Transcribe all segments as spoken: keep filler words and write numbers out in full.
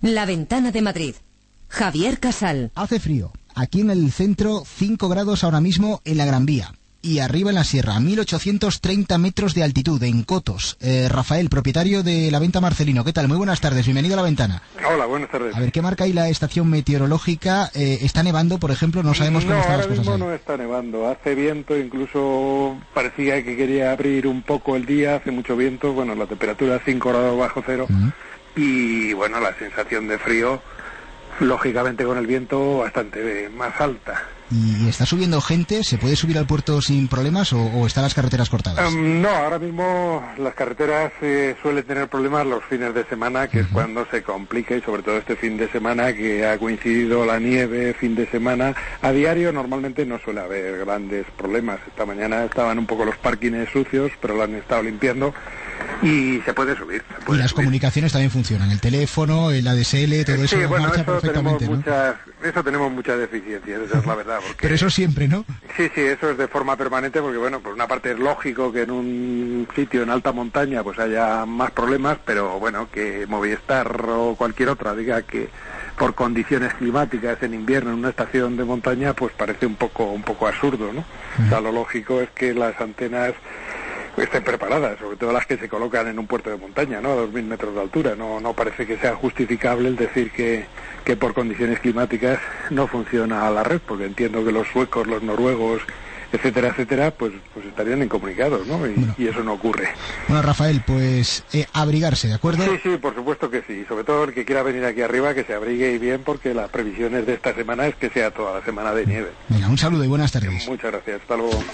La Ventana de Madrid. Javier Casal. Hace frío. Aquí en el centro, cinco grados ahora mismo en la Gran Vía. Y arriba en la sierra, mil ochocientos treinta metros de altitud, en Cotos. Eh, Rafael, propietario de La Venta Marcelino. ¿Qué tal? Muy buenas tardes, bienvenido a La Ventana. Hola, buenas tardes. A ver, ¿qué marca ahí la estación meteorológica? Eh, ¿Está nevando, por ejemplo? No sabemos cómo no, están las cosas. No, ahora ahí. mismo no está nevando. Hace viento, incluso parecía que quería abrir un poco el día. Hace mucho viento. Bueno, la temperatura cinco grados bajo cero. Uh-huh. Y, bueno, la sensación de frío, lógicamente con el viento, bastante más alta. ¿Y está subiendo gente? ¿Se puede subir al puerto sin problemas o, o están las carreteras cortadas? Um, no, ahora mismo las carreteras eh, suelen tener problemas los fines de semana, que uh-huh. es cuando se complica, y sobre todo este fin de semana que ha coincidido la nieve, fin de semana. A diario normalmente no suele haber grandes problemas. Esta mañana estaban un poco los parkings sucios, pero lo han estado limpiando. Y se puede subir. Se puede y las subir. Comunicaciones también funcionan, el teléfono, el A D S L, todo sí, eso bueno, marcha eso perfectamente, tenemos ¿no? muchas, eso tenemos muchas deficiencias, esa es la verdad. Porque, pero eso siempre, ¿no? Sí, sí, eso es de forma permanente, porque bueno, por una parte es lógico que en un sitio en alta montaña pues haya más problemas, pero bueno, que Movistar o cualquier otra diga que por condiciones climáticas en invierno en una estación de montaña, pues parece un poco, un poco absurdo, ¿no? Uh-huh. O sea, lo lógico es que las antenas estén preparadas, sobre todo las que se colocan en un puerto de montaña, ¿no? A dos mil metros de altura. No, no parece que sea justificable el decir que, que por condiciones climáticas no funciona la red, porque entiendo que los suecos, los noruegos, etcétera, etcétera, pues, pues estarían incomunicados, ¿no? Y, bueno. y eso no ocurre. Bueno, Rafael, pues eh, abrigarse, ¿de acuerdo? Sí, sí, por supuesto que sí. Sobre todo el que quiera venir aquí arriba, que se abrigue y bien, porque las previsiones de esta semana es que sea toda la semana de nieve. Venga, un saludo y buenas tardes. Muchas gracias, hasta luego.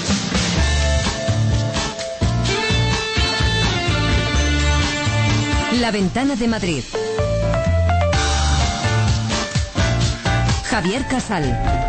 La Ventana de Madrid. Javier Casal.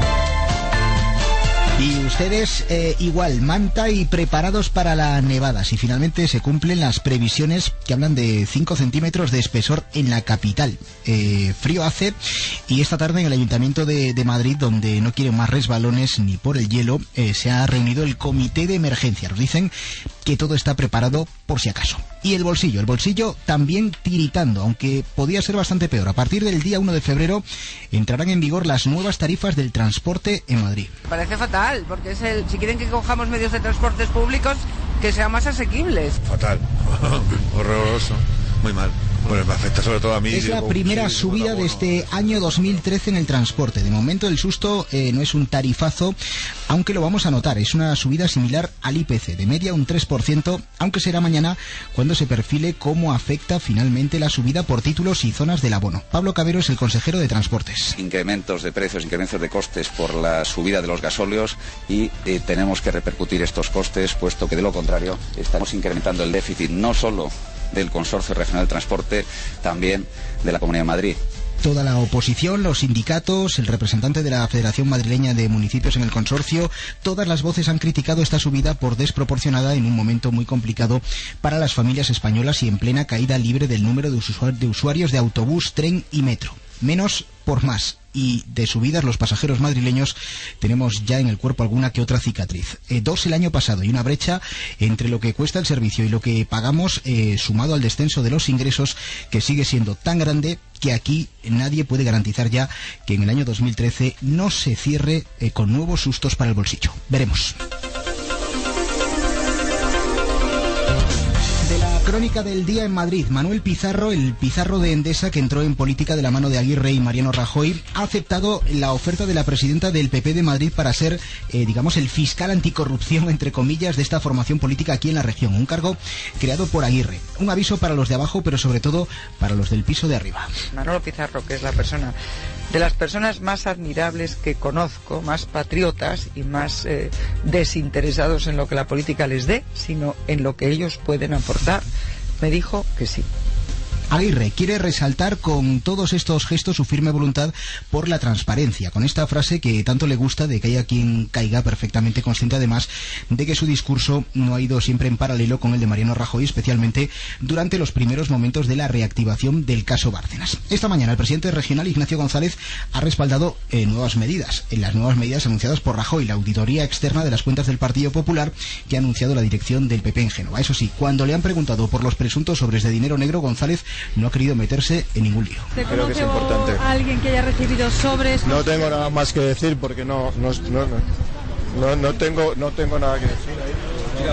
Y ustedes eh, igual, manta y preparados para la nevada, si finalmente se cumplen las previsiones que hablan de cinco centímetros de espesor en la capital. Eh, frío hace, y esta tarde en el Ayuntamiento de, de Madrid, donde no quieren más resbalones ni por el hielo, eh, se ha reunido el comité de emergencia. Nos dicen que todo está preparado por si acaso. Y el bolsillo, el bolsillo también tiritando, aunque podía ser bastante peor. A partir del día uno de febrero entrarán en vigor las nuevas tarifas del transporte en Madrid. Parece fatal, porque es el, si quieren que cojamos medios de transportes públicos, que sean más asequibles. Fatal, horroroso, muy mal. Bueno, me afecta sobre todo a mí. Es la primera sí, subida de este año dos mil trece en el transporte. De momento el susto eh, no es un tarifazo, aunque lo vamos a notar. Es una subida similar al I P C, de media un tres por ciento, aunque será mañana cuando se perfile cómo afecta finalmente la subida por títulos y zonas del abono. Pablo Cabero es el consejero de Transportes. Incrementos de precios, incrementos de costes por la subida de los gasóleos y eh, tenemos que repercutir estos costes, puesto que de lo contrario estamos incrementando el déficit no solo del Consorcio Regional de Transporte, también de la Comunidad de Madrid. Toda la oposición, los sindicatos, el representante de la Federación Madrileña de Municipios en el consorcio, todas las voces han criticado esta subida por desproporcionada en un momento muy complicado para las familias españolas y en plena caída libre del número de, usuari- de usuarios de autobús, tren y metro. Menos por más. Y de subidas los pasajeros madrileños tenemos ya en el cuerpo alguna que otra cicatriz. Eh, dos el año pasado y una brecha entre lo que cuesta el servicio y lo que pagamos, eh, sumado al descenso de los ingresos, que sigue siendo tan grande que aquí nadie puede garantizar ya que en el año dos mil trece no se cierre eh, con nuevos sustos para el bolsillo. Veremos. Crónica del día en Madrid. Manuel Pizarro, el Pizarro de Endesa, que entró en política de la mano de Aguirre y Mariano Rajoy, ha aceptado la oferta de la presidenta del P P de Madrid para ser, eh, digamos, el fiscal anticorrupción, entre comillas, de esta formación política aquí en la región. Un cargo creado por Aguirre. Un aviso para los de abajo, pero sobre todo para los del piso de arriba. Manolo Pizarro, que es la persona, de las personas más admirables que conozco, más patriotas y más eh, desinteresados en lo que la política les dé, sino en lo que ellos pueden aportar, me dijo que sí. Aguirre quiere resaltar con todos estos gestos su firme voluntad por la transparencia, con esta frase que tanto le gusta, de que haya quien caiga, perfectamente consciente además de que su discurso no ha ido siempre en paralelo con el de Mariano Rajoy, especialmente durante los primeros momentos de la reactivación del caso Bárcenas. Esta mañana el presidente regional, Ignacio González, ha respaldado eh, nuevas medidas, en las nuevas medidas anunciadas por Rajoy, la auditoría externa de las cuentas del Partido Popular que ha anunciado la dirección del P P en Génova. Eso sí, cuando le han preguntado por los presuntos sobres de dinero negro, González no ha querido meterse en ningún lío. ¿Te conoce a alguien que haya recibido sobres? No tengo nada más que decir porque no no no no, no tengo no tengo nada que decir ahí.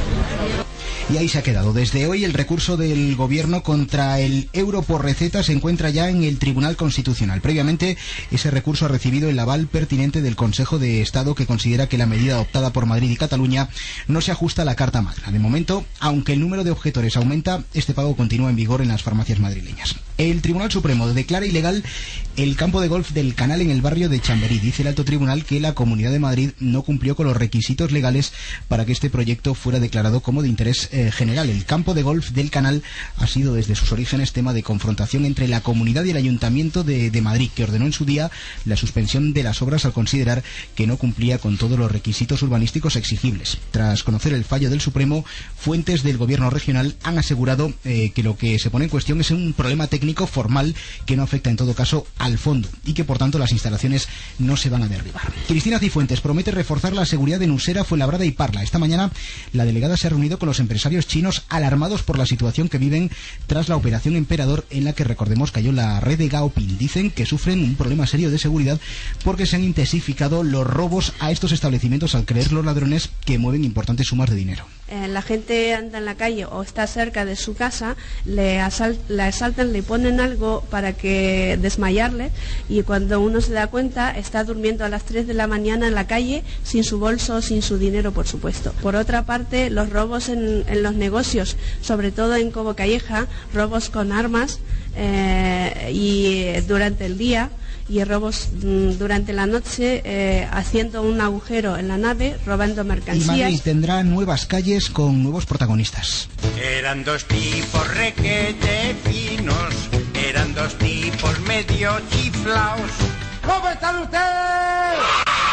Y ahí se ha quedado. Desde hoy el recurso del gobierno contra el euro por receta se encuentra ya en el Tribunal Constitucional. Previamente, ese recurso ha recibido el aval pertinente del Consejo de Estado, que considera que la medida adoptada por Madrid y Cataluña no se ajusta a la Carta Magna. De momento, aunque el número de objetores aumenta, este pago continúa en vigor en las farmacias madrileñas. El Tribunal Supremo declara ilegal el campo de golf del Canal en el barrio de Chamberí. Dice el alto tribunal que la Comunidad de Madrid no cumplió con los requisitos legales para que este proyecto fuera declarado como de interés eh, general. El campo de golf del Canal ha sido desde sus orígenes tema de confrontación entre la comunidad y el Ayuntamiento de, de Madrid, que ordenó en su día la suspensión de las obras al considerar que no cumplía con todos los requisitos urbanísticos exigibles. Tras conocer el fallo del Supremo, fuentes del gobierno regional han asegurado eh, que lo que se pone en cuestión es un problema técnico formal que no afecta en todo caso al fondo y que por tanto las instalaciones no se van a derribar. Cristina Cifuentes promete reforzar la seguridad en Usera, Fuenlabrada y Parla. Esta mañana la delegada se ha reunido con los empresarios chinos alarmados por la situación que viven tras la operación Emperador, en la que, recordemos, cayó la red de Gaopin. Dicen que sufren un problema serio de seguridad porque se han intensificado los robos a estos establecimientos al creer los ladrones que mueven importantes sumas de dinero. Eh, la gente anda en la calle o está cerca de su casa, le asal la asaltan, le ponen algo para que desmayarle, y cuando uno se da cuenta está durmiendo a las tres de la mañana en la calle sin su bolso, sin su dinero, por supuesto. Por otra parte, los robos en, en los negocios, sobre todo en Cobo Calleja, robos con armas eh, y durante el día, y robos mm, durante la noche, eh, haciendo un agujero en la nave, robando mercancías. Y Madrid tendrá nuevas calles con nuevos protagonistas. Eran dos tipos requete finos, eran dos tipos medio chiflaos. ¿Cómo están ustedes?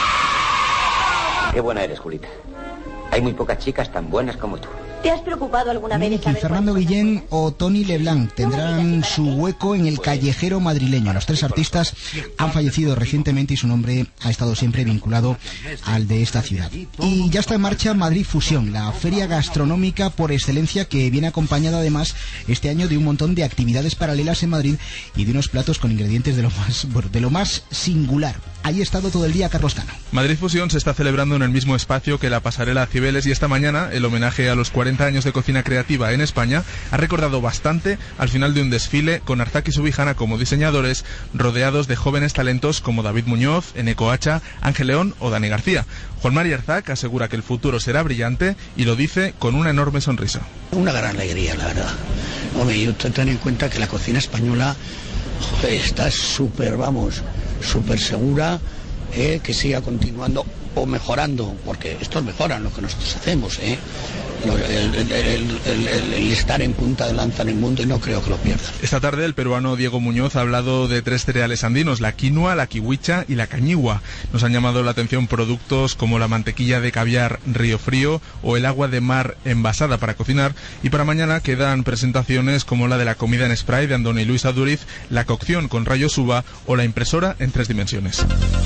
Qué buena eres, Julita. Hay muy pocas chicas tan buenas como tú. ¿Te has preocupado alguna vez de saber Fernando Guillén o Tony Leblanc tendrán su hueco en el callejero madrileño. Los tres artistas han fallecido recientemente y su nombre ha estado siempre vinculado al de esta ciudad. Y ya está en marcha Madrid Fusión, la feria gastronómica por excelencia, que viene acompañada además este año de un montón de actividades paralelas en Madrid y de unos platos con ingredientes de lo más, de lo más singular. Ahí ha estado todo el día Carlos Cano. Madrid Fusión se está celebrando en el mismo espacio que la pasarela Cibeles, y esta mañana el homenaje a los cuarenta años de cocina creativa en España ha recordado bastante al final de un desfile con Arzak y Subijana como diseñadores, rodeados de jóvenes talentos como David Muñoz, Eneco Hacha, Ángel León o Dani García. Juan Mari Arzak asegura que el futuro será brillante y lo dice con una enorme sonrisa. Una gran alegría, la verdad. Hombre, yo ten en cuenta que la cocina española, joder, está súper, vamos, súper segura, eh, que siga continuando o mejorando, porque estos mejoran lo que nosotros hacemos, ¿eh? El, el, el, el, el, el estar en punta de lanza en el mundo, y no creo que lo pierdan. Esta tarde el peruano Diego Muñoz ha hablado de tres cereales andinos, la quinoa, la kiwicha y la cañigua. Nos han llamado la atención productos como la mantequilla de caviar Río Frío o el agua de mar envasada para cocinar, y para mañana quedan presentaciones como la de la comida en spray de Andoni Luis Aduriz, la cocción con rayos uva o la impresora en tres dimensiones.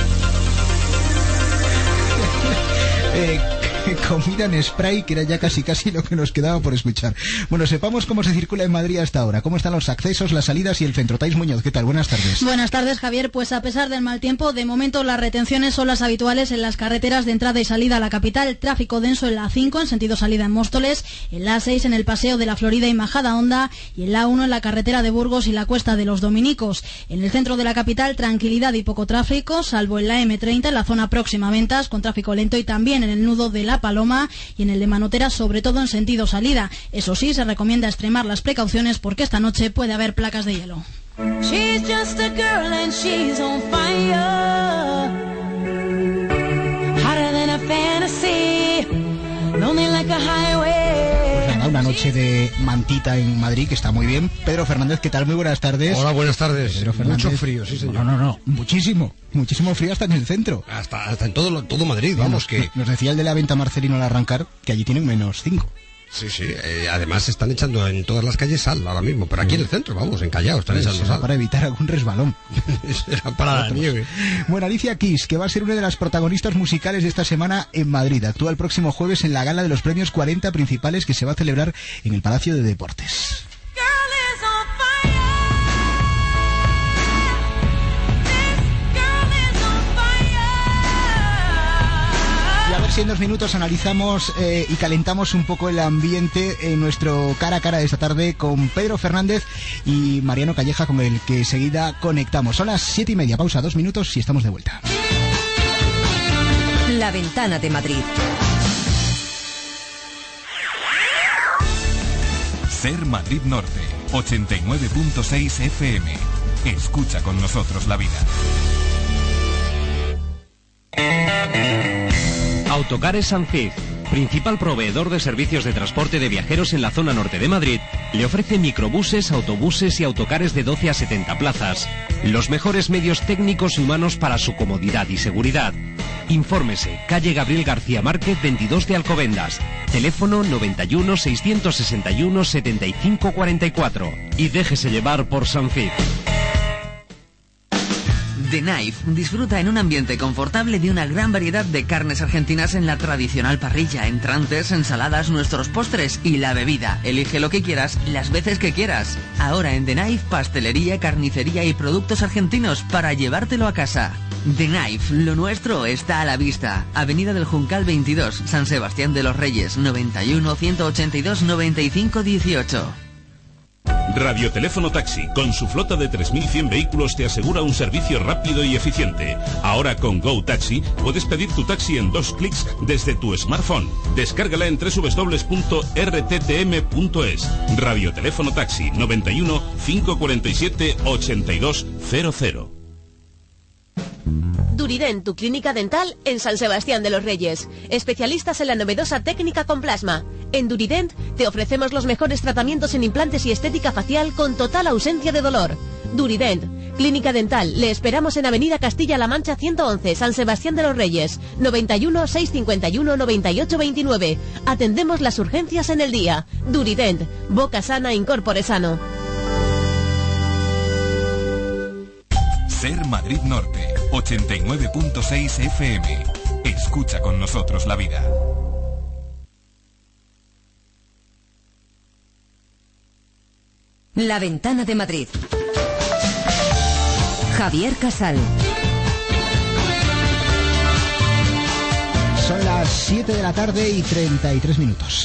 Eh, comida en spray, que era ya casi casi lo que nos quedaba por escuchar. Bueno, sepamos cómo se circula en Madrid hasta ahora, cómo están los accesos, las salidas y el centro. Tais Muñoz, ¿qué tal? Buenas tardes. Buenas tardes, Javier. Pues a pesar del mal tiempo, de momento las retenciones son las habituales en las carreteras de entrada y salida a la capital. Tráfico denso en la A cinco en sentido salida en Móstoles, en la A seis en el Paseo de la Florida y Majadahonda, y en la A uno en la carretera de Burgos y la Cuesta de los Dominicos. En el centro de la capital, tranquilidad y poco tráfico, salvo en la eme treinta en la zona próxima a Ventas, con tráfico lento, y también en el nudo de La Paloma y en el de Manotera, sobre todo en sentido salida. Eso sí, se recomienda extremar las precauciones porque esta noche puede haber placas de hielo. She's just a girl and she's on fire. Hotter than a fantasy. Lonely like a highway. Pues nada, una noche de mantita en Madrid, que está muy bien. Pedro Fernández, ¿qué tal? Muy buenas tardes. Hola, buenas tardes. Pedro Fernández. Mucho frío, sí, señor. No, no, no, muchísimo. Muchísimo frío hasta en el centro. Hasta, hasta en todo, todo Madrid, vamos, nos, que... Nos decía el de la venta Marcelino al arrancar que allí tienen menos cinco. Sí, sí, eh, además se están echando en todas las calles sal ahora mismo, pero aquí en el centro, vamos, en Callao están sí, echando sal. Para evitar algún resbalón. Será para la nieve. Bueno, Alicia Keys, que va a ser una de las protagonistas musicales de esta semana en Madrid, actúa el próximo jueves en la gala de los premios cuarenta principales que se va a celebrar en el Palacio de Deportes. Girl is on fire. ver si en dos minutos analizamos eh, y calentamos un poco el ambiente en nuestro cara a cara de esta tarde con Pedro Fernández y Mariano Calleja, con el que enseguida conectamos. Son las siete y media, pausa dos minutos y estamos de vuelta. La Ventana de Madrid. Ser Madrid Norte, ochenta y nueve punto seis F M. Escucha con nosotros la vida. Autocares Sanfiz, principal proveedor de servicios de transporte de viajeros en la zona norte de Madrid, le ofrece microbuses, autobuses y autocares de doce a setenta plazas. Los mejores medios técnicos y humanos para su comodidad y seguridad. Infórmese, calle Gabriel García Márquez, veintidós de Alcobendas. Teléfono noventa y uno, seiscientos sesenta y uno, setenta y cinco cuarenta y cuatro. Y déjese llevar por Sanfiz. The Knife disfruta en un ambiente confortable de una gran variedad de carnes argentinas en la tradicional parrilla, entrantes, ensaladas, nuestros postres y la bebida. Elige lo que quieras, las veces que quieras. Ahora en The Knife, pastelería, carnicería y productos argentinos para llevártelo a casa. The Knife, lo nuestro está a la vista. Avenida del Juncal veintidós, San Sebastián de los Reyes, noventa y uno, ciento ochenta y dos, noventa y cinco dieciocho. Radioteléfono Taxi, con su flota de tres mil cien vehículos, te asegura un servicio rápido y eficiente. Ahora con Go Taxi puedes pedir tu taxi en dos clics desde tu smartphone. Descárgala en doble u doble u doble u punto r t t m punto es. Radioteléfono Taxi, noventa y uno, cinco cuarenta y siete, ochenta y dos cero cero. Durident, tu clínica dental en San Sebastián de los Reyes. Especialistas en la novedosa técnica con plasma. En Durident te ofrecemos los mejores tratamientos en implantes y estética facial con total ausencia de dolor. Durident, clínica dental. Le esperamos en Avenida Castilla-La Mancha ciento once, San Sebastián de los Reyes. noventa y uno, seiscientos cincuenta y uno, noventa y ocho veintinueve. Atendemos las urgencias en el día. Durident, boca sana, incorpore sano. Ser Madrid Norte, ochenta y nueve punto seis F M. Escucha con nosotros la vida. La Ventana de Madrid. Javier Casal. Son las siete de la tarde y treinta y tres minutos.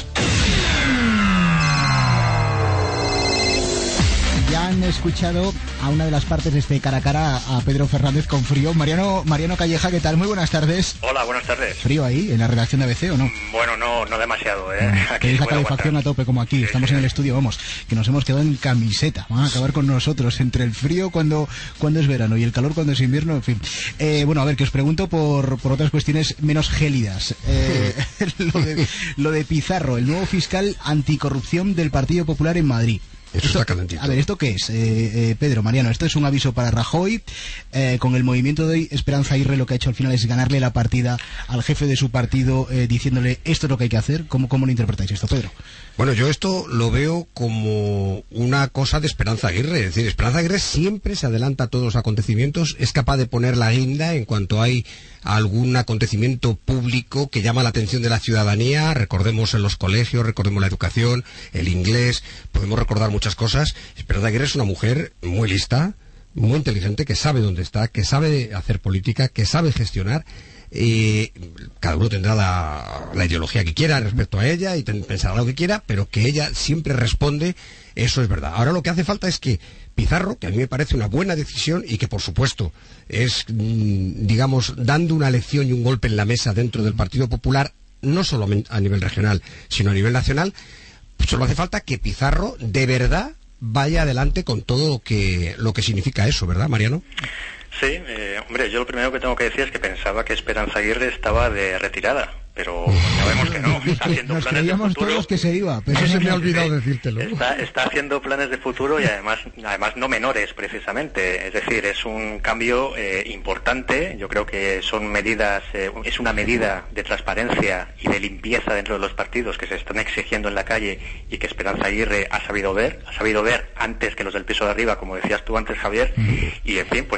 Ya han escuchado a una de las partes de este cara a cara a Pedro Fernández con frío. Mariano Mariano Calleja, ¿qué tal? Muy buenas tardes. Hola, buenas tardes. ¿Frío ahí, en la redacción de A B C o no? Bueno, no no demasiado, ¿eh? Bueno, aquí es la calefacción a tope como aquí. Sí, Estamos sí, en el estudio, vamos, que nos hemos quedado en camiseta. Van a acabar con nosotros entre el frío cuando, cuando es verano y el calor cuando es invierno, en fin. Eh, bueno, a ver, que os pregunto por, por otras cuestiones menos gélidas. Eh, lo, de, lo de Pizarro, el nuevo fiscal anticorrupción del Partido Popular en Madrid. Eso está calentito. A ver, ¿esto qué es? Eh, eh, Pedro, Mariano, esto es un aviso para Rajoy. Eh, con el movimiento de hoy, Esperanza Aguirre lo que ha hecho al final es ganarle la partida al jefe de su partido, eh, diciéndole esto es lo que hay que hacer. ¿Cómo, cómo lo interpretáis esto, Pedro? Bueno, yo esto lo veo como una cosa de Esperanza Aguirre. Es decir, Esperanza Aguirre siempre se adelanta a todos los acontecimientos, es capaz de poner la guinda en cuanto hay algún acontecimiento público que llama la atención de la ciudadanía. Recordemos en los colegios, recordemos la educación, el inglés, podemos recordar muchas cosas. Esperanza Aguirre es una mujer muy lista, muy inteligente, que sabe dónde está, que sabe hacer política, que sabe gestionar. Eh, cada uno tendrá la, la ideología que quiera respecto a ella y ten, pensará lo que quiera, pero que ella siempre responde, eso es verdad. Ahora lo que hace falta es que Pizarro, que a mí me parece una buena decisión y que por supuesto es, mmm, digamos, dando una lección y un golpe en la mesa dentro del Partido Popular, no solo a nivel regional, sino a nivel nacional, solo hace falta que Pizarro de verdad vaya adelante con todo lo que, lo que significa eso, ¿verdad, Mariano? Sí, eh, hombre, yo lo primero que tengo que decir es que pensaba que Esperanza Aguirre estaba de retirada, pero ya vemos que no, está haciendo Nos planes de creíamos futuro. todos que se iba, pero eso se me ha olvidado decírtelo. Está, está haciendo planes de futuro y además además no menores, precisamente. Es decir, es un cambio eh, importante. Yo creo que son medidas, eh, es una medida de transparencia y de limpieza dentro de los partidos que se están exigiendo en la calle y que Esperanza Aguirre ha sabido ver, ha sabido ver antes que los del piso de arriba, como decías tú antes, Javier, y en fin, pues ahí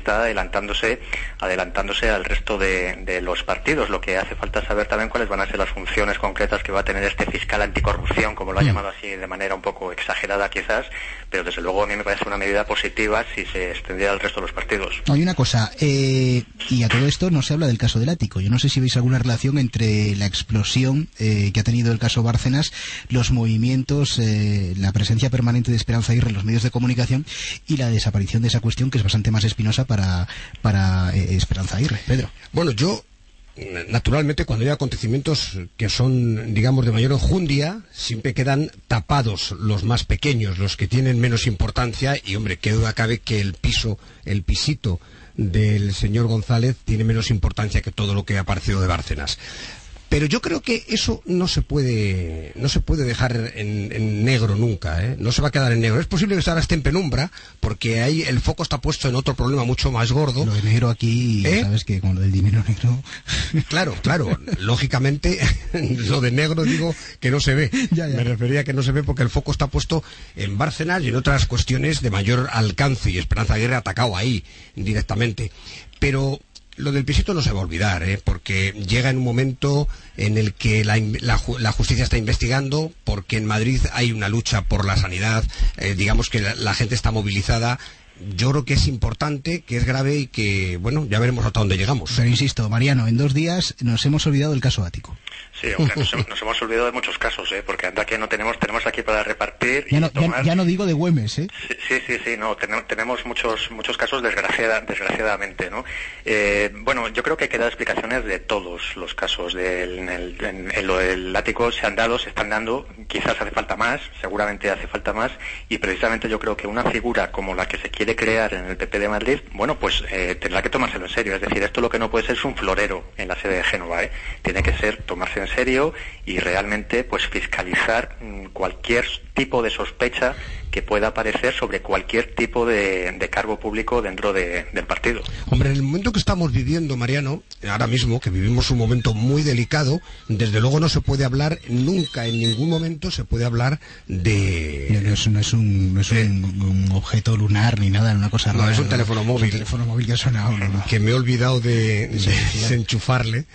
está adelantándose adelantándose al resto de, de los partidos. Lo que hace falta saber también cuáles van a ser las funciones concretas que va a tener este fiscal anticorrupción, como lo ha llamado así de manera un poco exagerada quizás, pero desde luego a mí me parece una medida positiva si se extendiera al resto de los partidos. Hay una cosa, eh, y a todo esto no se habla del caso del ático. Yo no sé si veis alguna relación entre la explosión eh, que ha tenido el caso Bárcenas, los movimientos, eh, la presencia permanente de Esperanza Aguirre en los medios de comunicación y la desaparición de esa cuestión, que es bastante más espinosa para, para eh, Esperanza Aguirre. Pedro. Bueno, yo, naturalmente, cuando hay acontecimientos que son, digamos, de mayor enjundia, siempre quedan tapados los más pequeños, los que tienen menos importancia, y, hombre, qué duda cabe que el piso, el pisito del señor González tiene menos importancia que todo lo que ha aparecido de Bárcenas. Pero yo creo que eso no se puede no se puede dejar en, en negro nunca, ¿eh? No se va a quedar en negro. Es posible que ahora esté en penumbra, porque ahí el foco está puesto en otro problema mucho más gordo. Lo de negro aquí, ¿eh? Sabes que con lo del dinero negro... Claro, claro. Lógicamente, lo de negro digo que no se ve. Ya, ya. Me refería a que no se ve porque el foco está puesto en Bárcenas y en otras cuestiones de mayor alcance, y Esperanza Aguirre ha atacado ahí directamente. Pero... lo del pisito no se va a olvidar, ¿eh? Porque llega en un momento en el que la, la, la justicia está investigando, porque en Madrid hay una lucha por la sanidad, eh, digamos que la, la gente está movilizada. Yo creo que es importante, que es grave y que, bueno, ya veremos hasta dónde llegamos. Pero insisto, Mariano, en dos días nos hemos olvidado del caso ático. Sí, hombre, nos, nos hemos olvidado de muchos casos, ¿eh? Porque anda que no tenemos tenemos aquí para repartir y ya no, tomar... ya, ya no digo de Güemes, ¿eh? Sí, sí, sí, sí no, tenemos, tenemos muchos muchos casos desgraciada, desgraciadamente, ¿no? Eh, bueno, yo creo que hay que dar explicaciones de todos los casos. Del, en, el, en, en lo del ático se han dado, se están dando, quizás hace falta más, seguramente hace falta más, y precisamente yo creo que una figura como la que se quiere crear en el P P de Madrid, bueno, pues eh, tendrá que tomárselo en serio. Es decir, esto lo que no puede ser es un florero en la sede de Génova, ¿eh? Tiene que ser tomarse en serio y realmente pues fiscalizar mmm, cualquier tipo de sospecha que pueda aparecer sobre cualquier tipo de, de cargo público dentro de, del partido. Hombre, en el momento que estamos viviendo, Mariano, ahora mismo, que vivimos un momento muy delicado, desde luego no se puede hablar nunca, en ningún momento se puede hablar de... No, no es, no es, un, no es un, un objeto lunar ni nada, una cosa rara. No, es un teléfono móvil. Es un teléfono móvil que ha sonado, ¿no? Que me he olvidado de, de desenchufarle.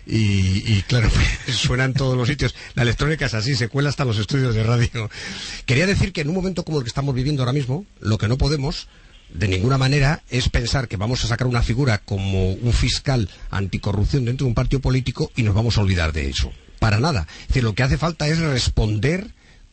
Y, y claro, pues, suena en todos los sitios. La electrónica es así, se cuela hasta los estudios de radio. Quería decir que en un momento como el que estamos viviendo ahora mismo, lo que no podemos de ninguna manera es pensar que vamos a sacar una figura como un fiscal anticorrupción dentro de un partido político y nos vamos a olvidar de eso. Para nada. Es decir, lo que hace falta es responder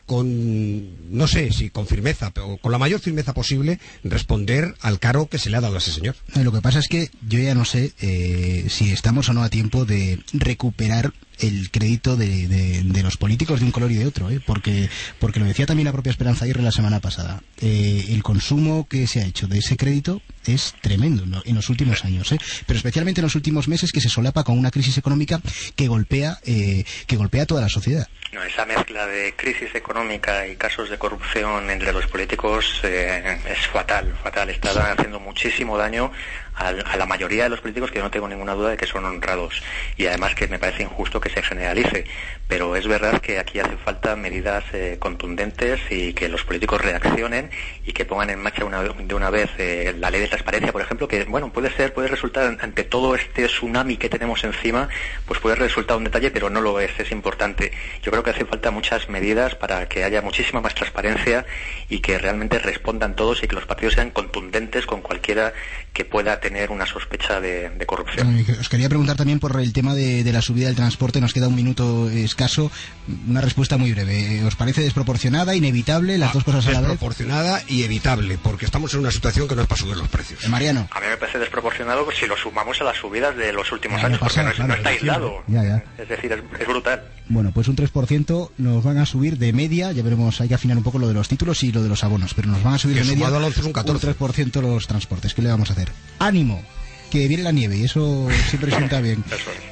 con, no sé si con firmeza, pero con la mayor firmeza posible, responder al cargo que se le ha dado a ese señor. Lo que pasa es que yo ya no sé eh, si estamos o no a tiempo de recuperar el crédito de, de, de los políticos de un color y de otro, ¿eh? porque porque lo decía también la propia Esperanza Aguirre la semana pasada. Eh, el consumo que se ha hecho de ese crédito es tremendo, ¿no?, en los últimos años, ¿eh? Pero especialmente en los últimos meses, que se solapa con una crisis económica que golpea eh, que golpea a toda la sociedad. No, esa mezcla de crisis económica y casos de corrupción entre los políticos eh, es fatal, fatal. Está haciendo muchísimo daño a, a la mayoría de los políticos, que yo no tengo ninguna duda de que son honrados, y además que me parece injusto que se generalice. Pero es verdad que aquí hace falta medidas eh, contundentes y que los políticos reaccionen y que pongan en marcha una, de una vez eh, la ley de transparencia, por ejemplo, que bueno, puede ser, puede resultar ante todo este tsunami que tenemos encima, pues puede resultar un detalle, pero no lo es, es importante. Yo creo que hace falta muchas medidas para que haya muchísima más transparencia y que realmente respondan todos y que los partidos sean contundentes con cualquiera que pueda tener una sospecha de, de corrupción. Os quería preguntar también por el tema de, de la subida del transporte. Nos queda un minuto escaso. Una respuesta muy breve. ¿Os parece desproporcionada, inevitable, las ah, dos cosas a la vez? Desproporcionada y evitable, porque estamos en una situación que no es para subir los precios. ¿Eh, Mariano? A mí me parece desproporcionado si lo sumamos a las subidas de los últimos ya, años, no pasa, porque no, claro, no está aislado. Ya, ya. Es decir, es, es brutal. Bueno, pues un tres por ciento nos van a subir de media, ya veremos, hay que afinar un poco lo de los títulos y lo de los abonos, pero nos van a subir que de media un, un tres por ciento los transportes. ¿Qué le vamos a hacer? ¡Ánimo! Que viene la nieve y eso siempre sienta bien.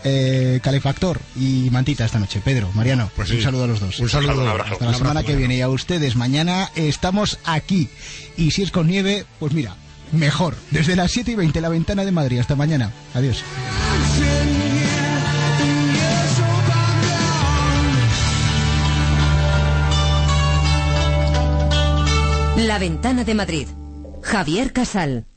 Eh, calefactor y mantita esta noche. Pedro, Mariano, pues un sí. saludo a los dos. Un saludo, un abrazo. Hasta la un semana abrazo, que viene. Y a ustedes, mañana estamos aquí. Y si es con nieve, pues mira, mejor. Desde las siete y veinte, La Ventana de Madrid. Hasta mañana. Adiós. La Ventana de Madrid. Javier Casal.